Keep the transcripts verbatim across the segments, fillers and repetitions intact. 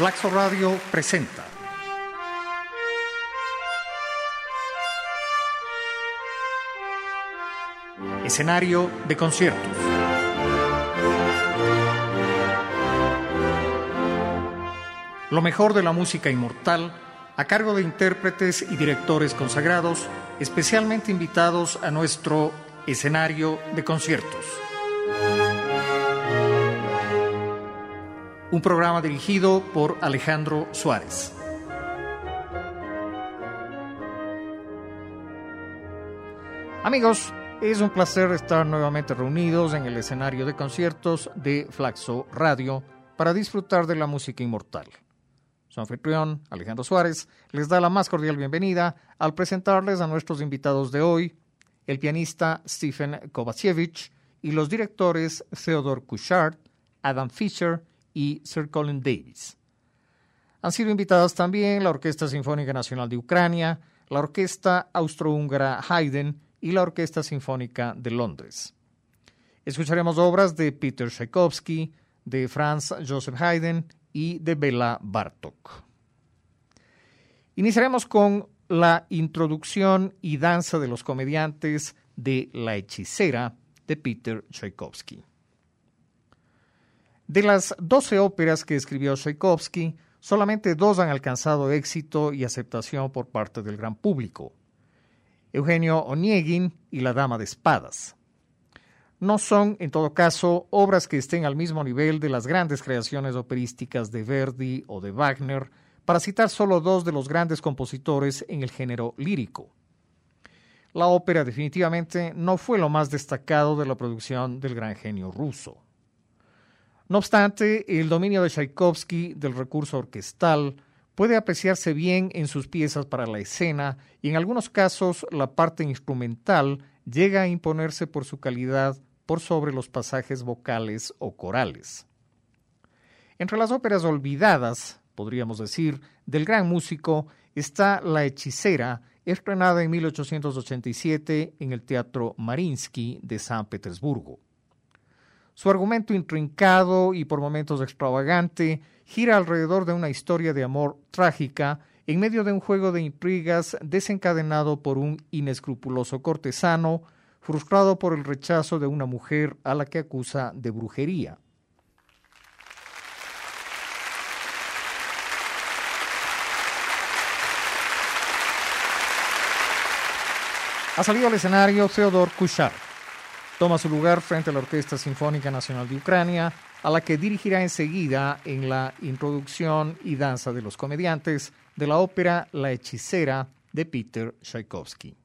Flaxo Radio presenta Escenario de conciertos. Lo mejor de la música inmortal a cargo de intérpretes y directores consagrados, especialmente invitados a nuestro escenario de conciertos. Un programa dirigido por Alejandro Suárez. Amigos, es un placer estar nuevamente reunidos en el escenario de conciertos de Flaxo Radio para disfrutar de la música inmortal. Su anfitrión, Alejandro Suárez, les da la más cordial bienvenida al presentarles a nuestros invitados de hoy, el pianista Stephen Kovacevic y los directores Theodore Couchard, Adam Fischer y Sir Colin Davis. Han sido invitadas también la Orquesta Sinfónica Nacional de Ucrania, la Orquesta Austrohúngara Haydn y la Orquesta Sinfónica de Londres. Escucharemos obras de Peter Tchaikovsky, de Franz Joseph Haydn y de Béla Bartók. Iniciaremos con la introducción y danza de los comediantes de La hechicera de Peter Tchaikovsky. De las doce óperas que escribió Tchaikovsky, solamente dos han alcanzado éxito y aceptación por parte del gran público: Eugenio Onieguin y La Dama de Espadas. No son, en todo caso, obras que estén al mismo nivel de las grandes creaciones operísticas de Verdi o de Wagner, para citar solo dos de los grandes compositores en el género lírico. La ópera definitivamente no fue lo más destacado de la producción del gran genio ruso. No obstante, el dominio de Tchaikovsky del recurso orquestal puede apreciarse bien en sus piezas para la escena y en algunos casos la parte instrumental llega a imponerse por su calidad por sobre los pasajes vocales o corales. Entre las óperas olvidadas, podríamos decir, del gran músico está La hechicera, estrenada en mil ochocientos ochenta y siete en el Teatro Mariinsky de San Petersburgo. Su argumento intrincado y por momentos extravagante gira alrededor de una historia de amor trágica en medio de un juego de intrigas desencadenado por un inescrupuloso cortesano frustrado por el rechazo de una mujer a la que acusa de brujería. Ha salido al escenario Theodore Couchard. Toma su lugar frente a la Orquesta Sinfónica Nacional de Ucrania, a la que dirigirá enseguida en la introducción y danza de los comediantes de la ópera La hechicera de Peter Tchaikovsky.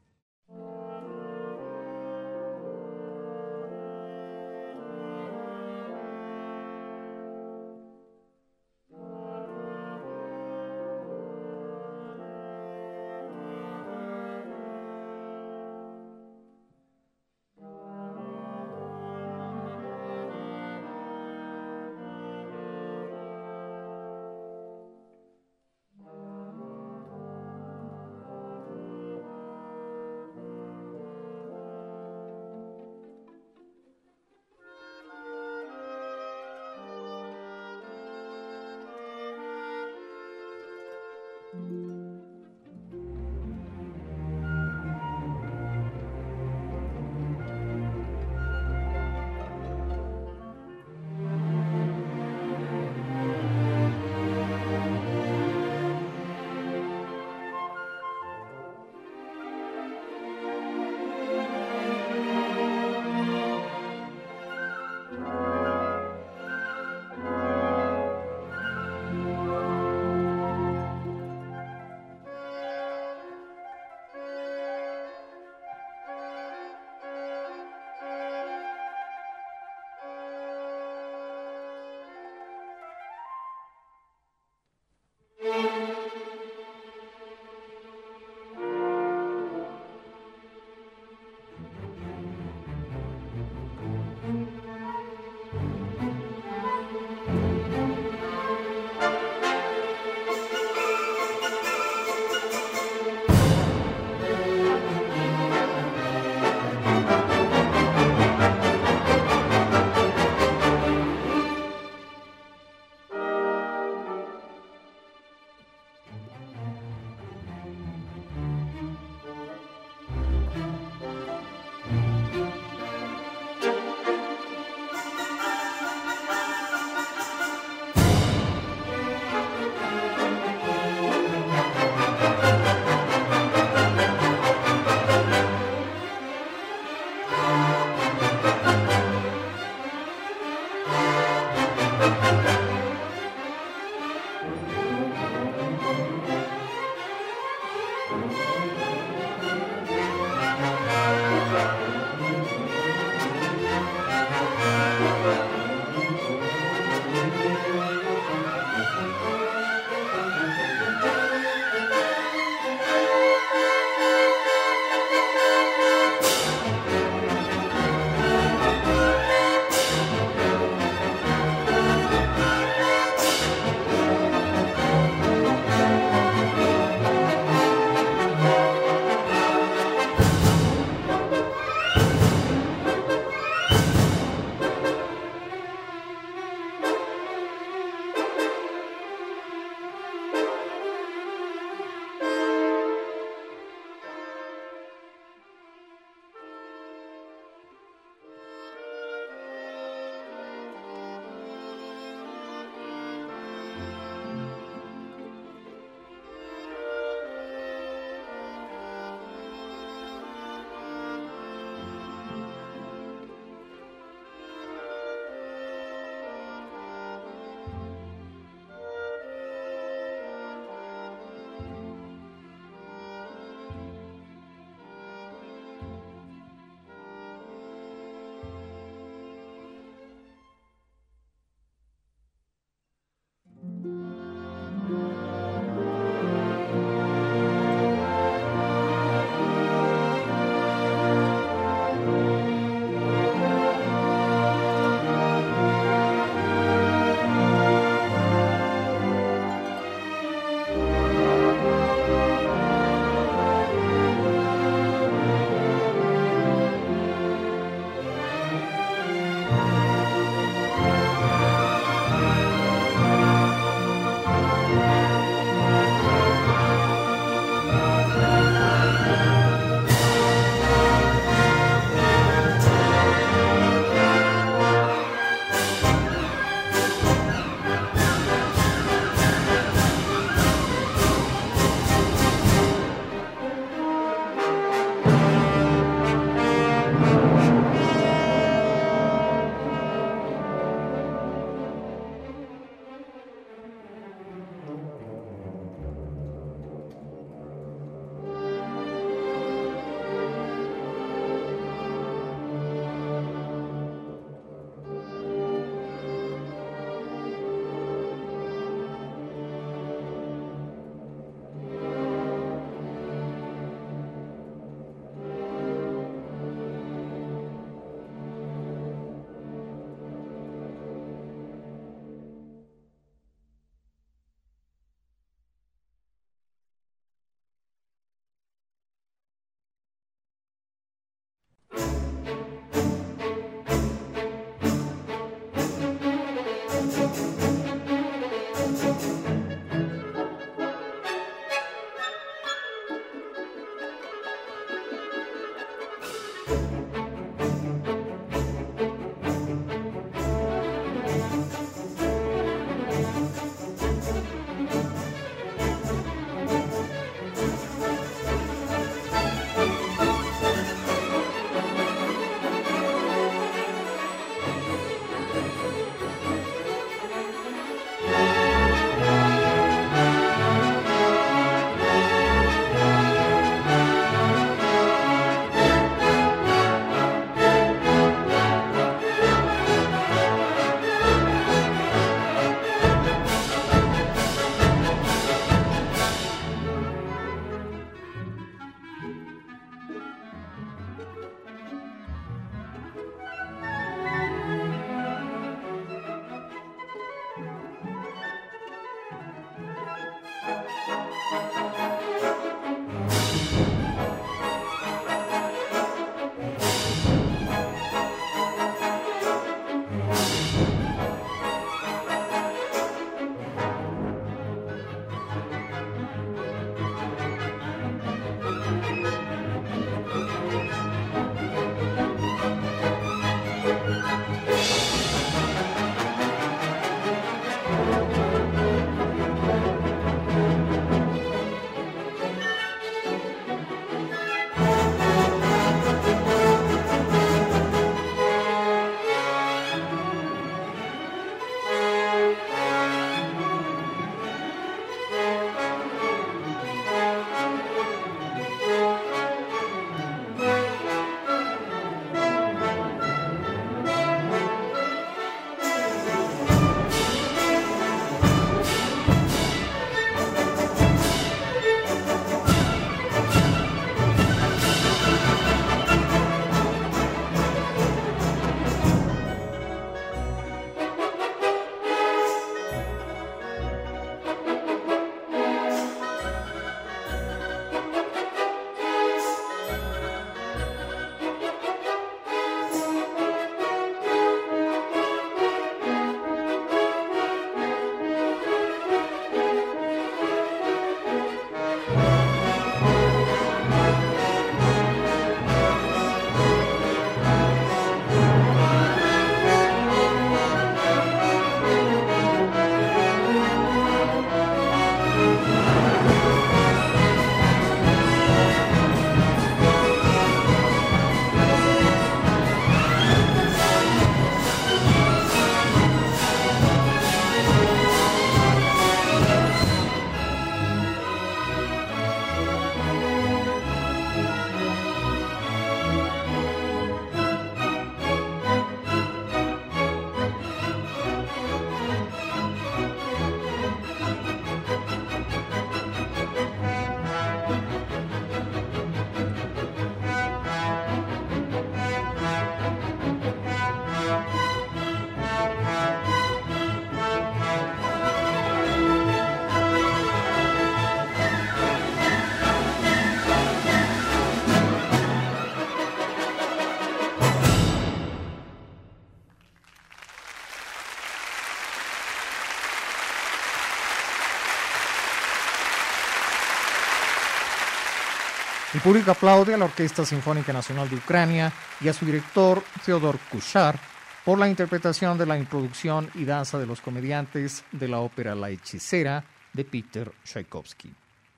El público aplaude a la Orquesta Sinfónica Nacional de Ucrania y a su director, Fyodor Kuchar, por la interpretación de la introducción y danza de los comediantes de la ópera La Hechicera de Peter Tchaikovsky.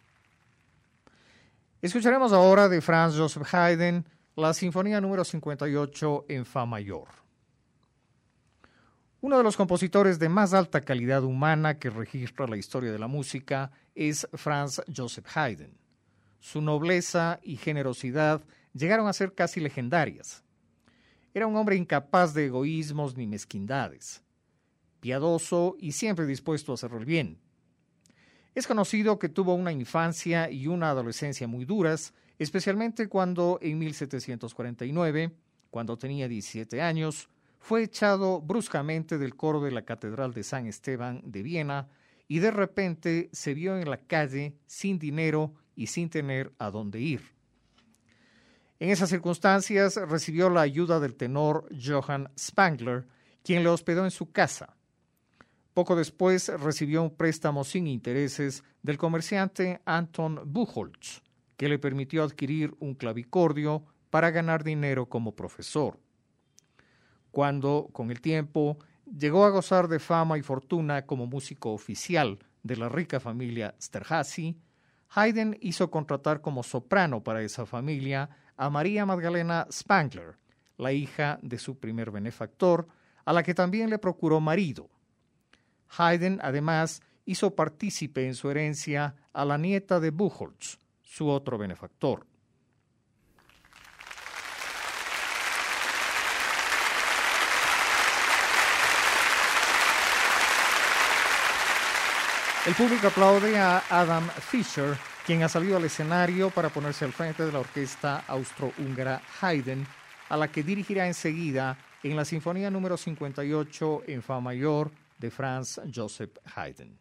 Escucharemos ahora de Franz Joseph Haydn la Sinfonía número cincuenta y ocho en Fa mayor. Uno de los compositores de más alta calidad humana que registra la historia de la música es Franz Joseph Haydn. Su nobleza y generosidad llegaron a ser casi legendarias. Era un hombre incapaz de egoísmos ni mezquindades, piadoso y siempre dispuesto a hacer el bien. Es conocido que tuvo una infancia y una adolescencia muy duras, especialmente cuando en mil setecientos cuarenta y nueve, cuando tenía diecisiete años, fue echado bruscamente del coro de la Catedral de San Esteban de Viena y de repente se vio en la calle sin dinero y sin tener a dónde ir. En esas circunstancias recibió la ayuda del tenor Johann Spangler, quien le hospedó en su casa. Poco después recibió un préstamo sin intereses del comerciante Anton Buchholz, que le permitió adquirir un clavicordio para ganar dinero como profesor. Cuando, con el tiempo, llegó a gozar de fama y fortuna como músico oficial de la rica familia Esterházy, Haydn hizo contratar como soprano para esa familia a María Magdalena Spangler, la hija de su primer benefactor, a la que también le procuró marido. Haydn, además, hizo partícipe en su herencia a la nieta de Buchholz, su otro benefactor. El público aplaude a Adam Fischer, quien ha salido al escenario para ponerse al frente de la orquesta austrohúngara Haydn, a la que dirigirá enseguida en la Sinfonía número cincuenta y ocho en Fa mayor de Franz Joseph Haydn.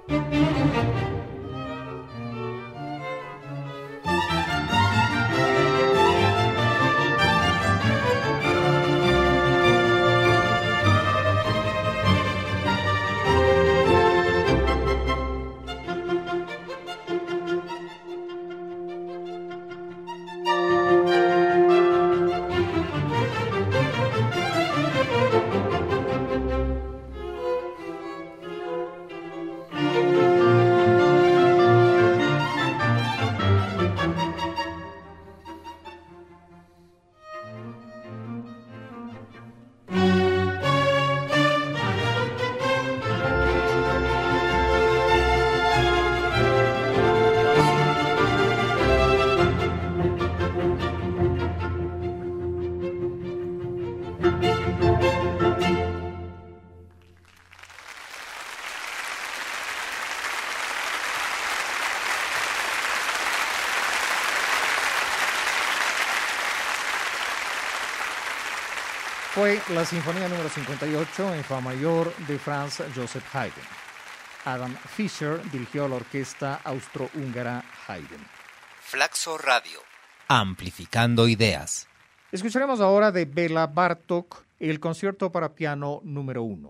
Fue la Sinfonía número cincuenta y ocho en Fa mayor de Franz Joseph Haydn. Adam Fischer dirigió la orquesta austrohúngara Haydn. Flaxo Radio, amplificando ideas. Escucharemos ahora de Béla Bartók el concierto para piano número uno.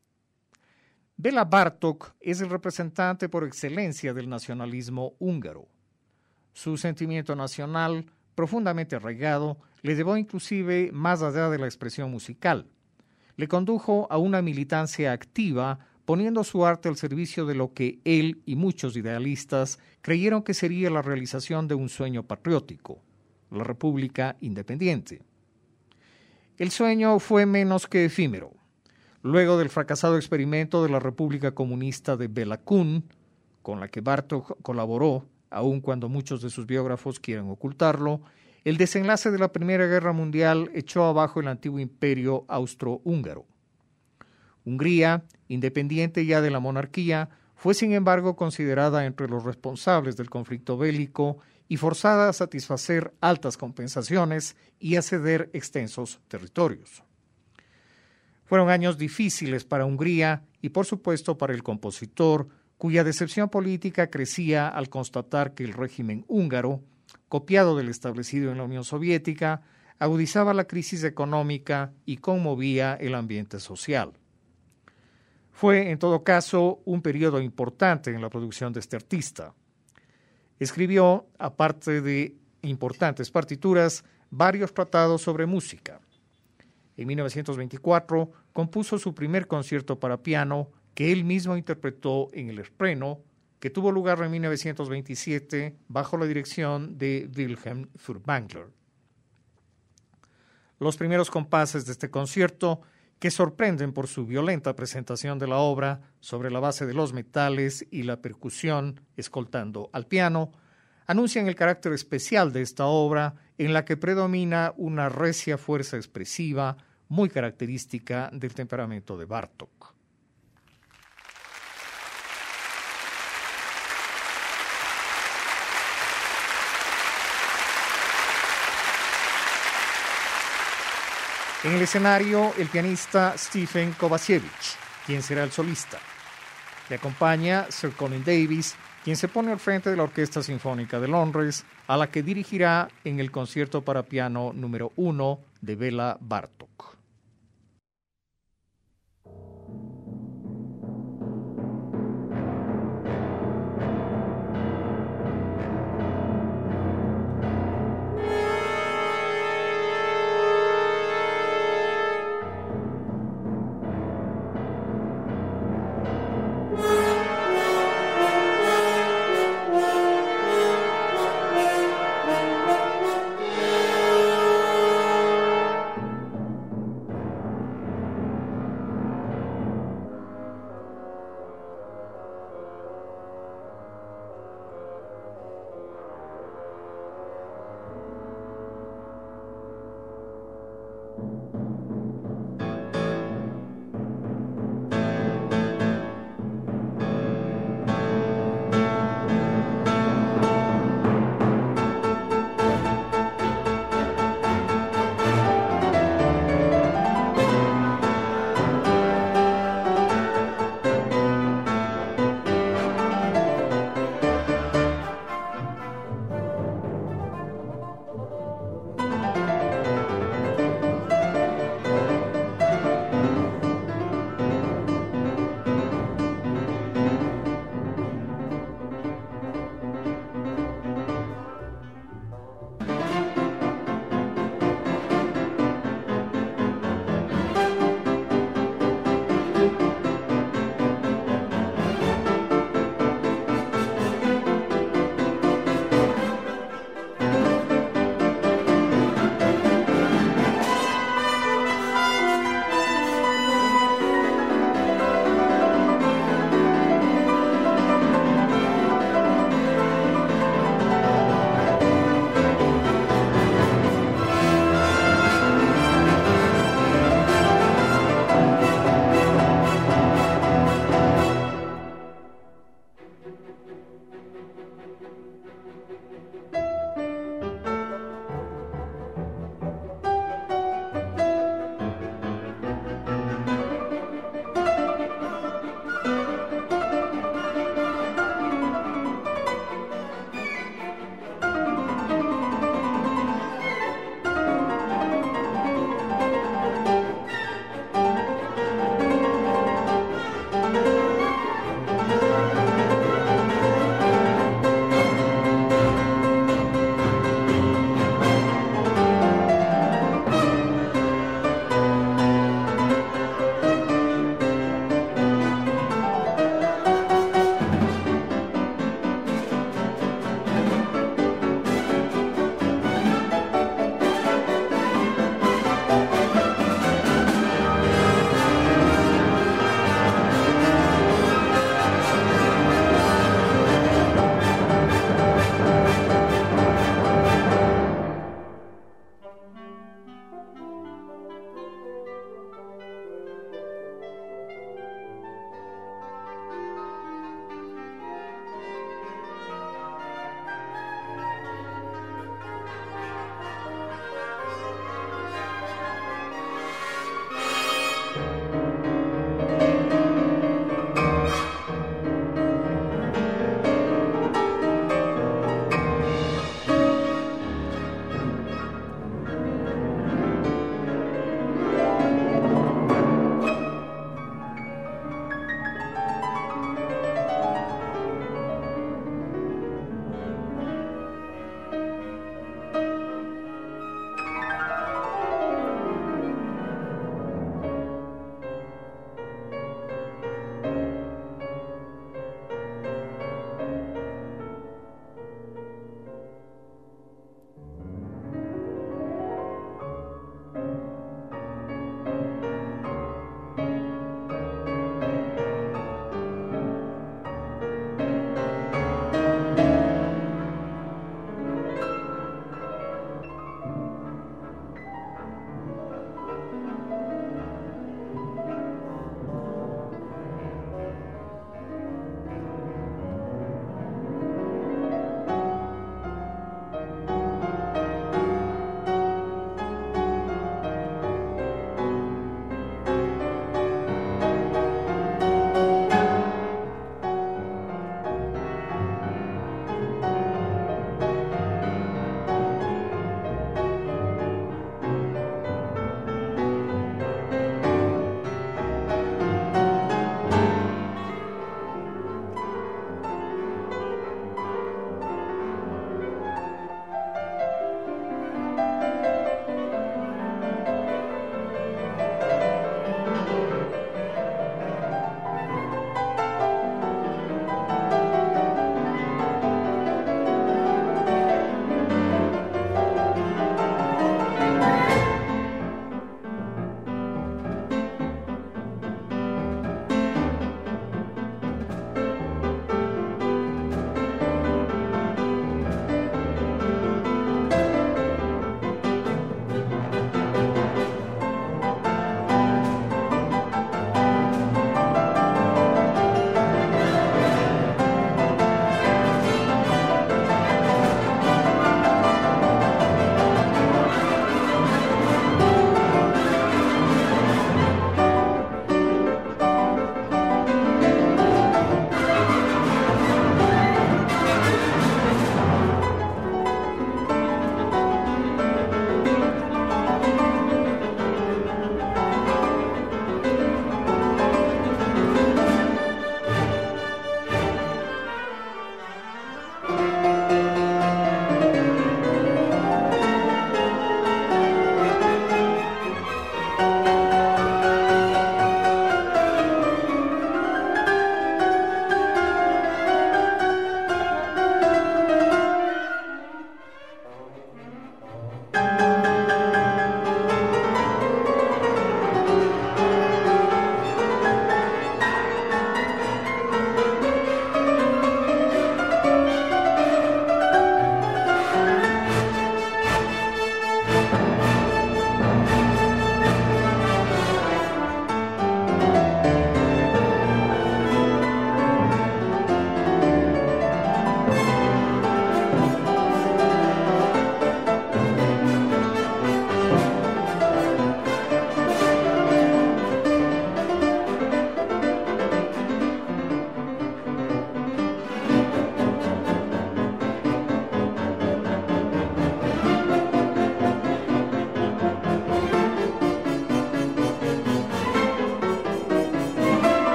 Béla Bartók es el representante por excelencia del nacionalismo húngaro. Su sentimiento nacional, profundamente arraigado, le llevó inclusive más allá de la expresión musical. Le condujo a una militancia activa, poniendo su arte al servicio de lo que él y muchos idealistas creyeron que sería la realización de un sueño patriótico, la República Independiente. El sueño fue menos que efímero. Luego del fracasado experimento de la República Comunista de Bela Kun, con la que Bartók colaboró, aun cuando muchos de sus biógrafos quieren ocultarlo, el desenlace de la Primera Guerra Mundial echó abajo el antiguo imperio austrohúngaro. Hungría, independiente ya de la monarquía, fue sin embargo considerada entre los responsables del conflicto bélico y forzada a satisfacer altas compensaciones y a ceder extensos territorios. Fueron años difíciles para Hungría y por supuesto para el compositor, cuya decepción política crecía al constatar que el régimen húngaro, copiado del establecido en la Unión Soviética, agudizaba la crisis económica y conmovía el ambiente social. Fue, en todo caso, un periodo importante en la producción de este artista. Escribió, aparte de importantes partituras, varios tratados sobre música. En mil novecientos veinticuatro compuso su primer concierto para piano, que él mismo interpretó en el estreno, que tuvo lugar en mil novecientos veintisiete bajo la dirección de Wilhelm Furtwängler. Los primeros compases de este concierto, que sorprenden por su violenta presentación de la obra sobre la base de los metales y la percusión escoltando al piano, anuncian el carácter especial de esta obra en la que predomina una recia fuerza expresiva muy característica del temperamento de Bartók. En el escenario, el pianista Stephen Kovacevic, quien será el solista. Le acompaña Sir Colin Davis, quien se pone al frente de la Orquesta Sinfónica de Londres, a la que dirigirá en el concierto para piano número uno de Béla Bartók.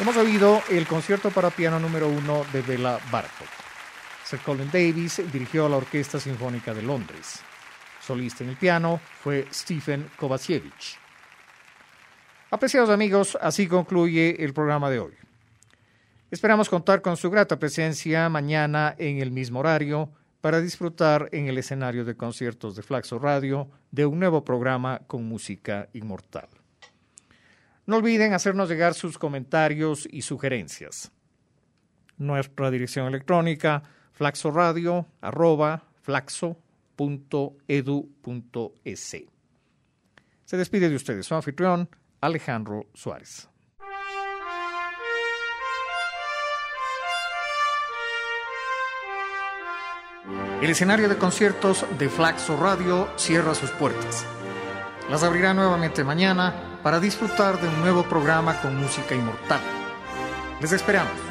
Hemos oído el concierto para piano número uno de Bela Bartók. Sir Colin Davis dirigió la Orquesta Sinfónica de Londres. Solista en el piano fue Stephen Kovacevic. Apreciados amigos, así concluye el programa de hoy. Esperamos contar con su grata presencia mañana en el mismo horario para disfrutar en el escenario de conciertos de Flaxo Radio de un nuevo programa con música inmortal. No olviden hacernos llegar sus comentarios y sugerencias. Nuestra dirección electrónica flaxoradio arroba flaxo punto edu punto es. Se despide de ustedes su anfitrión Alejandro Suárez. El escenario de conciertos de Flaxo Radio cierra sus puertas. Las abrirá nuevamente mañana para disfrutar de un nuevo programa con música inmortal. Les esperamos.